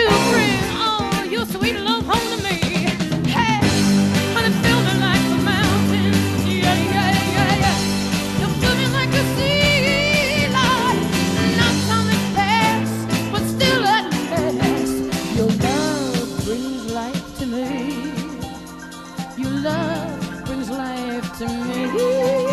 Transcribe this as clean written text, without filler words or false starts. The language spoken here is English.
bring all your sweet love home to me. Hey, honey, fill me like the mountains. Yeah, yeah, yeah, yeah. You fill me like the sea, Lord. Not time has passed, but still at last, your love brings life to me. Your love brings life to me.